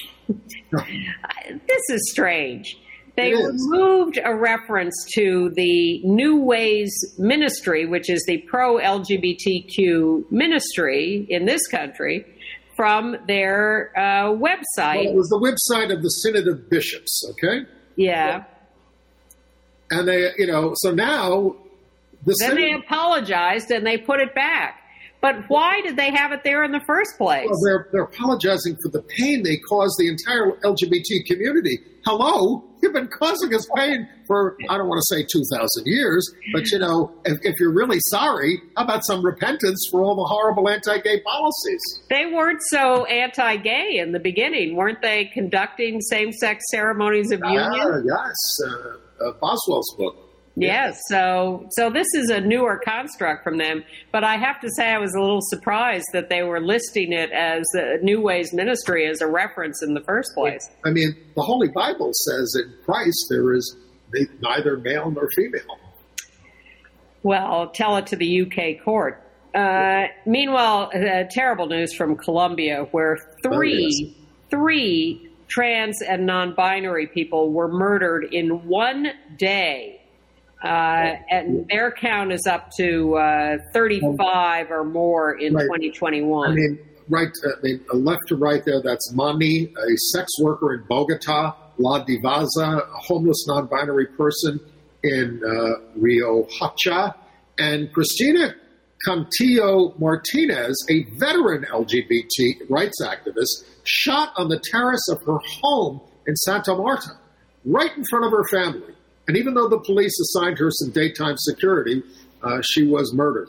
this is strange. They removed a reference to the New Ways Ministry, which is the pro-L G B T Q ministry in this country, from their uh, website. Well, it was the website of the Synod of Bishops, okay? Yeah. And they, you know, so now the Then they apologized and they put it back. But why did they have it there in the first place? Well, they're, they're apologizing for the pain they caused the entire L G B T community. Hello? You've been causing us pain for, I don't want to say two thousand years, but, you know, if, if you're really sorry, how about some repentance for all the horrible anti-gay policies? They weren't so anti-gay in the beginning. Weren't they conducting same-sex ceremonies of union? Ah, yes. Uh, uh, Boswell's book. Yes, so so this is a newer construct from them, but I have to say I was a little surprised that they were listing it as a New Ways Ministry as a reference in the first place. I mean, the Holy Bible says in Christ there is neither male nor female. Well, tell it to the U K court. Uh, meanwhile, uh, terrible news from Colombia, where three, oh, yes. three trans and non-binary people were murdered in one day. Uh, and their count is up to uh, thirty-five or more in right. twenty twenty-one. I mean, right, uh, I mean, left to right there, that's Mani, a sex worker in Bogota, La Divaza, a homeless non-binary person in uh, Rio Hacha, and Cristina Cantillo Martinez, a veteran L G B T rights activist, shot on the terrace of her home in Santa Marta, right in front of her family. And even though the police assigned her some daytime security, uh, she was murdered.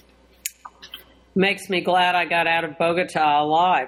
Makes me glad I got out of Bogota alive.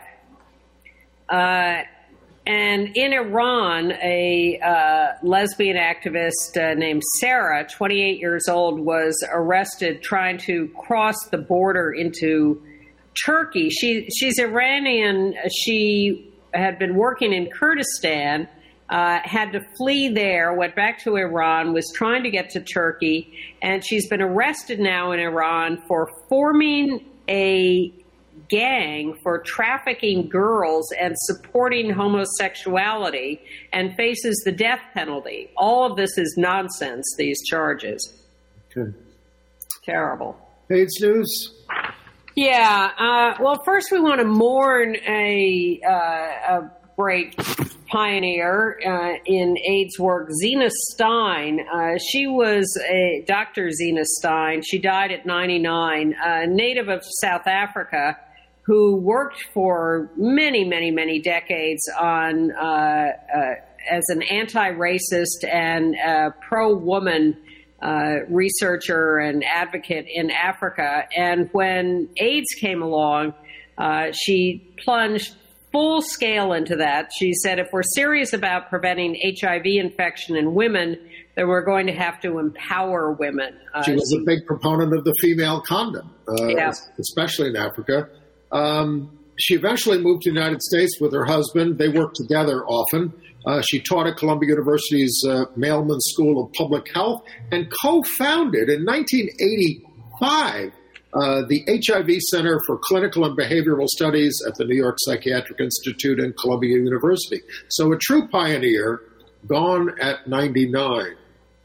Uh, and in Iran, a uh, lesbian activist uh, named Sarah, twenty-eight years old, was arrested trying to cross the border into Turkey. She, she's Iranian. She had been working in Kurdistan. Uh, had to flee there, went back to Iran, was trying to get to Turkey, and she's been arrested now in Iran for forming a gang for trafficking girls and supporting homosexuality, and faces the death penalty. All of this is nonsense, these charges. Okay. Terrible. AIDS news? Yeah. Uh, well, first we want to mourn a, uh, a great pioneer uh, in AIDS work, Zena Stein. Uh, she was a Doctor Zena Stein. She died at ninety-nine, a native of South Africa, who worked for many, many, many decades on uh, uh, as an anti-racist and uh, pro-woman uh, researcher and advocate in Africa. And when AIDS came along, uh, she plunged full scale into that. She said, if we're serious about preventing H I V infection in women, then we're going to have to empower women. Uh, she was a big proponent of the female condom, uh, yeah. especially in Africa. Um, she eventually moved to the United States with her husband. They worked together often. Uh, she taught at Columbia University's uh, Mailman School of Public Health and co-founded in nineteen eighty-five Uh, the H I V Center for Clinical and Behavioral Studies at the New York Psychiatric Institute and Columbia University. So a true pioneer, gone at ninety-nine.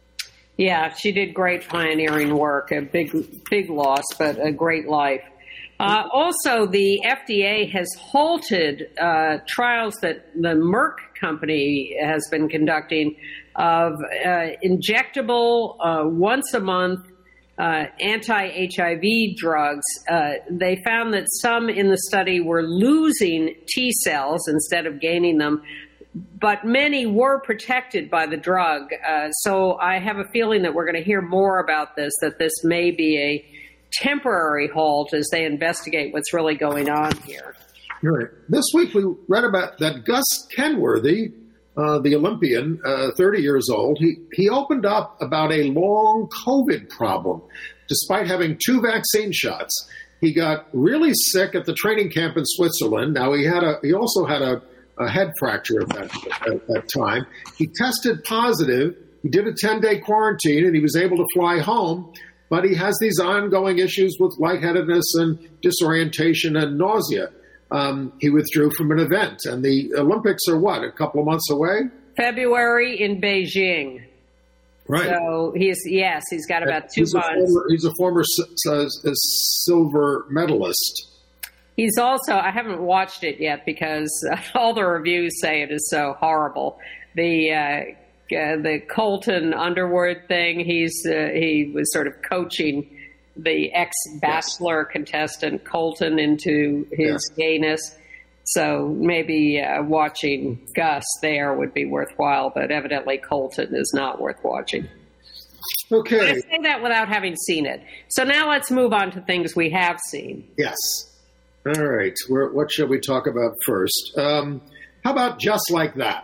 Yeah, she did great pioneering work, a big, big loss, but a great life. Uh, also, the F D A has halted uh, trials that the Merck company has been conducting of uh, injectable, uh, once a month, Uh, anti-H I V drugs. Uh, they found that some in the study were losing T cells instead of gaining them, but many were protected by the drug. Uh, so I have a feeling that we're going to hear more about this, that this may be a temporary halt as they investigate what's really going on here. Right. This week we read about that Gus Kenworthy, Uh, the Olympian, uh, thirty years old, he, he opened up about a long COVID problem. Despite having two vaccine shots, he got really sick at the training camp in Switzerland. Now, he had a he also had a, a head fracture at that, at that time. He tested positive. He did a ten-day quarantine, and he was able to fly home. But he has these ongoing issues with lightheadedness and disorientation and nausea. Um, he withdrew from an event, and the Olympics are what, a couple of months away? February in Beijing. Right. So he's, yes, he's got about two he's months. A former, he's a former uh, silver medalist. He's also, I haven't watched it yet because all the reviews say it is so horrible. The, uh, uh, the Colton Underwood thing, he's, uh, he was sort of coaching the ex-Bachelor yes. contestant Colton into his yes. gayness. So maybe uh, watching Gus there would be worthwhile, but evidently Colton is not worth watching. Okay. I say that without having seen it. So now let's move on to things we have seen. Yes. All right. We're, what shall we talk about first? Um, how about Just Like That?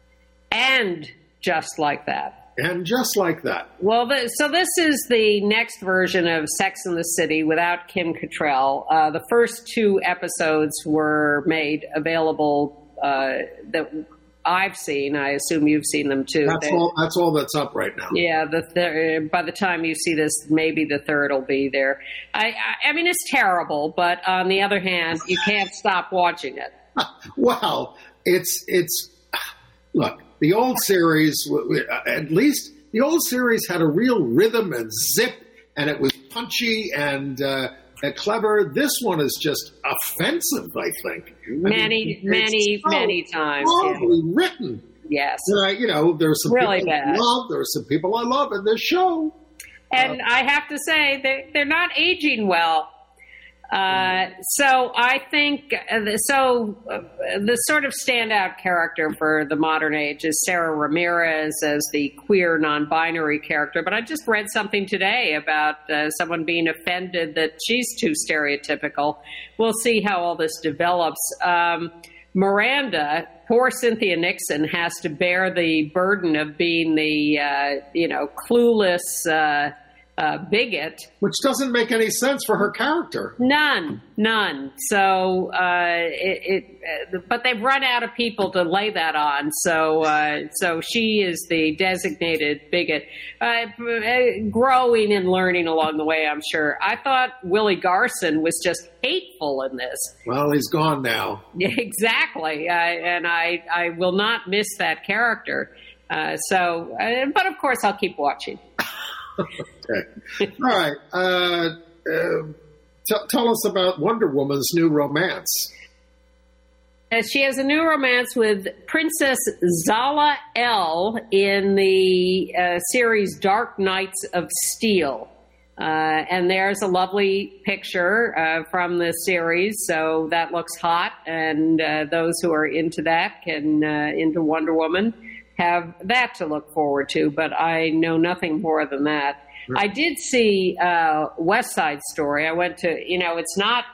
And Just Like That. And Just Like That. Well, the, so this is the next version of Sex and the City without Kim Cattrall. Uh, the first two episodes were made available uh, that I've seen. I assume you've seen them too. That's they, all. That's all that's up right now. Yeah. The th- by the time you see this, maybe the third will be there. I, I, I mean, it's terrible, but on the other hand, you can't stop watching it. Well, it's it's look, the old series. At least the old series had a real rhythm and zip, and it was punchy and. Uh, Uh, clever. This one is just offensive, I think. Many, I mean, many, so many times. Horribly yeah. written. Yes. And I, you know, there's some really people bad. I love. There are some people I love in this show. And uh, I have to say, they, they're not aging well. Uh, so I think, uh, so uh, the sort of standout character for the modern age is Sarah Ramirez as the queer non-binary character. But I just read something today about uh, someone being offended that she's too stereotypical. We'll see how all this develops. Um, Miranda, poor Cynthia Nixon, has to bear the burden of being the, uh, you know, clueless, uh, Uh, bigot. Which doesn't make any sense for her character. None, none. So, uh, it, it uh, but they've run out of people to lay that on. So, uh, so she is the designated bigot, uh, growing and learning along the way, I'm sure. I thought Willie Garson was just hateful in this. Well, he's gone now. Exactly. Uh, and I, I will not miss that character. Uh, so, uh, but of course I'll keep watching. Okay. All right. Uh, uh, t- tell us about Wonder Woman's new romance. Uh, she has a new romance with Princess Zala El in the uh, series Dark Knights of Steel. Uh, and there's a lovely picture uh, from the series, so that looks hot. And uh, those who are into that can, uh, into Wonder Woman, have that to look forward to, but I know nothing more than that. Sure. I did see uh, West Side Story. I went to, you know, it's not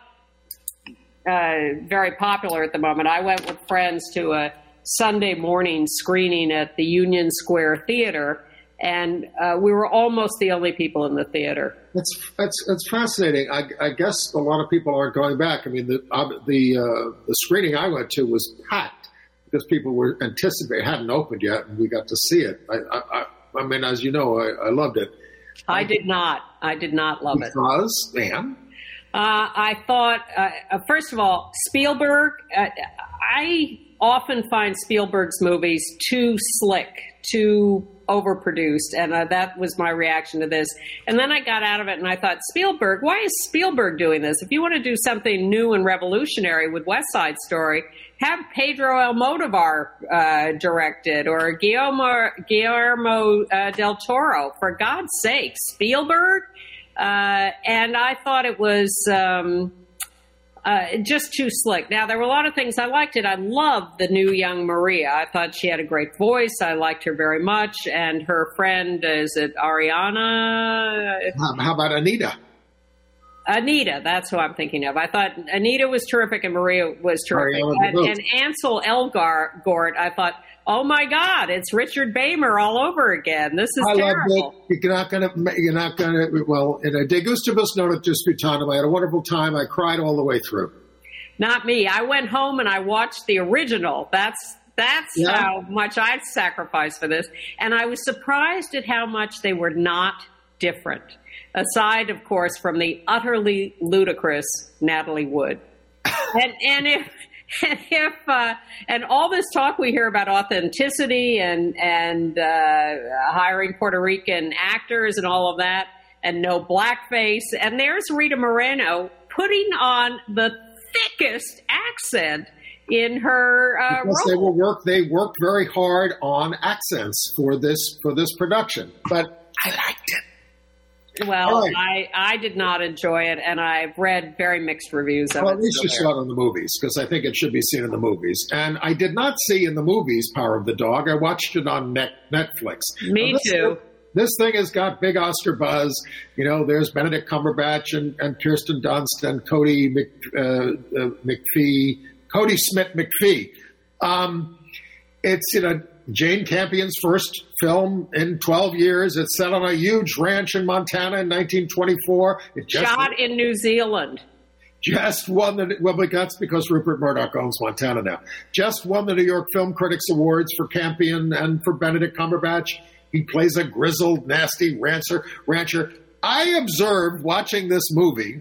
uh, very popular at the moment. I went with friends to a Sunday morning screening at the Union Square Theater, and uh, we were almost the only people in the theater. It's it's, it's fascinating. I, I guess a lot of people aren't going back. I mean, the uh, the uh, the screening I went to was packed. Because people were anticipating, it hadn't opened yet, and we got to see it. I, I, I mean, as you know, I, I loved it. I did not. I did not love it. Because, ma'am? Uh, I thought, uh, first of all, Spielberg, uh, I often find Spielberg's movies too slick, too overproduced, and uh, that was my reaction to this. And then I got out of it, and I thought, Spielberg, why is Spielberg doing this? If you want to do something new and revolutionary with West Side Story, have Pedro Almodovar uh, directed, or Guillermo, Guillermo uh, del Toro, for God's sake, Spielberg. Uh, and I thought it was um, uh, just too slick. Now, there were a lot of things I liked it. I loved the new young Maria. I thought she had a great voice. I liked her very much. And her friend, is it Ariana? How about Anita? Anita, that's who I'm thinking of. I thought Anita was terrific and Maria was terrific. And, and Ansel Elgort, I thought, oh my God, it's Richard Beymer all over again. This is I terrible. Loved it. You're not going to, you're not going to, well, in a De Gustibus Nota Disputanum, I had a wonderful time. I cried all the way through. Not me. I went home and I watched the original. That's, that's yeah. how much I've sacrificed for this. And I was surprised at how much they were not different. Aside, of course, from the utterly ludicrous Natalie Wood. and, and if, and if, uh, and all this talk we hear about authenticity and, and, uh, hiring Puerto Rican actors and all of that, and no blackface. And there's Rita Moreno putting on the thickest accent in her, uh, because role. they will work, they worked very hard on accents for this, for this production, but I liked it. Well, right. I, I did not enjoy it, and I've read very mixed reviews of well, it. At least you saw it in the movies, because I think it should be seen in the movies. And I did not see in the movies Power of the Dog. I watched it on net, Netflix. Me this too. Thing, this thing has got big Oscar buzz. You know, there's Benedict Cumberbatch and, and Kirsten Dunst and Cody Mc, uh, uh, McPhee, Cody Smith McPhee. Um, it's, you know, Jane Campion's first film in twelve years. It's set on a huge ranch in Montana in nineteen twenty-four. It just, Shot in New Zealand. just won the, well, but that's because Rupert Murdoch owns Montana now. Just won the New York Film Critics Awards for Campion and for Benedict Cumberbatch. He plays a grizzled, nasty rancher. rancher. I observed watching this movie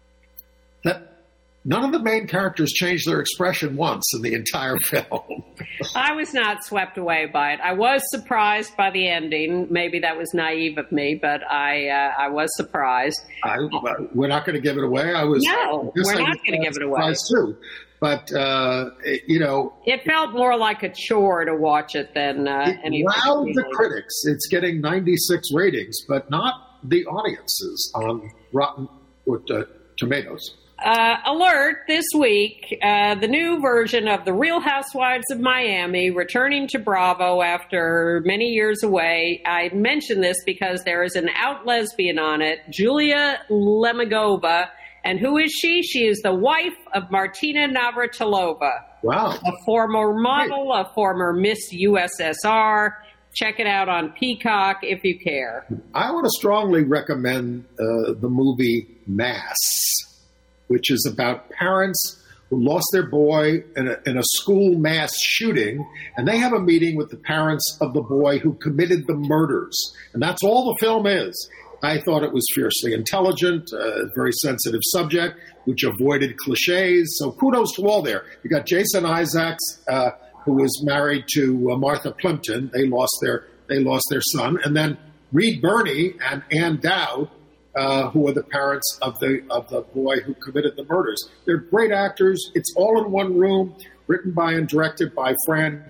that none of the main characters changed their expression once in the entire film. I was not swept away by it. I was surprised by the ending. Maybe that was naive of me, but I uh, I was surprised. I, we're not going to give it away. I was no, I we're I not going to give it away. Too, but uh, it, you know, it felt more like a chore to watch it than uh, it anything. Wowed the critics. It's getting ninety-six ratings, but not the audiences on Rotten uh, Tomatoes. Uh, alert this week, uh, the new version of The Real Housewives of Miami returning to Bravo after many years away. I mention this because there is an out lesbian on it, Julia Lemegova. And who is she? She is the wife of Martina Navratilova. Wow. A former model, a former Miss U S S R. Check it out on Peacock if you care. I want to strongly recommend uh, the movie Mass, which is about parents who lost their boy in a, in a school mass shooting, and they have a meeting with the parents of the boy who committed the murders. And that's all the film is. I thought it was fiercely intelligent, a very sensitive subject, which avoided cliches. So kudos to all there. You got Jason Isaacs, uh, who was married to uh, Martha Plimpton. They lost their they lost their son, and then Reed Birney and Ann Dowd, Uh, who are the parents of the of the boy who committed the murders. They're great actors. It's all in one room, written by and directed by Fran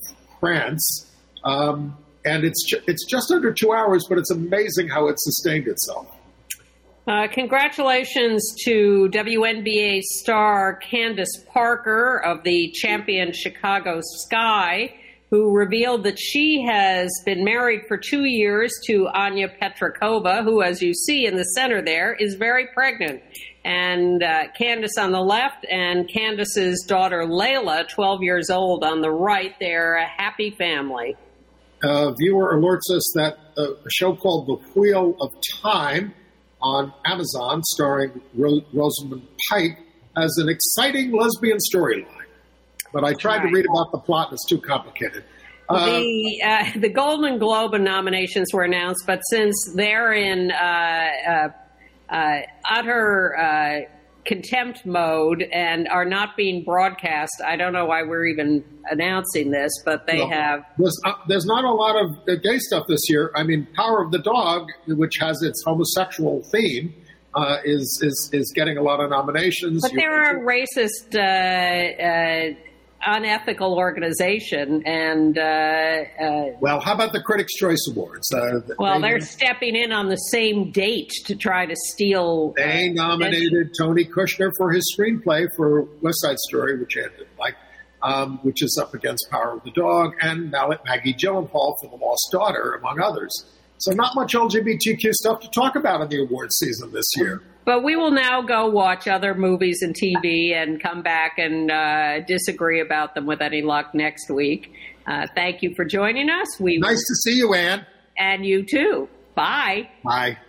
France, um, and it's ju- it's just under two hours, but it's amazing how it sustained itself. Uh, congratulations to W N B A star Candace Parker of the champion Chicago Sky, who revealed that she has been married for two years to Anya Petrakova, who, as you see in the center there, is very pregnant. And uh, Candace on the left and Candace's daughter Layla, twelve years old, on the right. They're a happy family. A viewer alerts us that a show called The Wheel of Time on Amazon, starring Ro- Rosamund Pike, has an exciting lesbian storyline. But I tried right. to read about the plot, and it's too complicated. Uh, the uh, the Golden Globe nominations were announced, but since they're in uh, uh, uh, utter uh, contempt mode and are not being broadcast, I don't know why we're even announcing this, but they well, have... There's, uh, there's not a lot of uh, gay stuff this year. I mean, Power of the Dog, which has its homosexual theme, uh, is, is, is getting a lot of nominations. But there are racist... Uh, uh, unethical organization and uh, uh, well, how about the Critics' Choice Awards? Uh, well, they, they're stepping in on the same date to try to steal. They uh, nominated attention. Tony Kushner for his screenplay for West Side Story, which Ann didn't like, um, which is up against Power of the Dog, and Maggie Gyllenhaal for The Lost Daughter, among others. So not much L G B T Q stuff to talk about in the awards season this year. But we will now go watch other movies and T V and come back and uh, disagree about them with any luck next week. Uh, thank you for joining us. We nice to see you, Ann. And you too. Bye. Bye.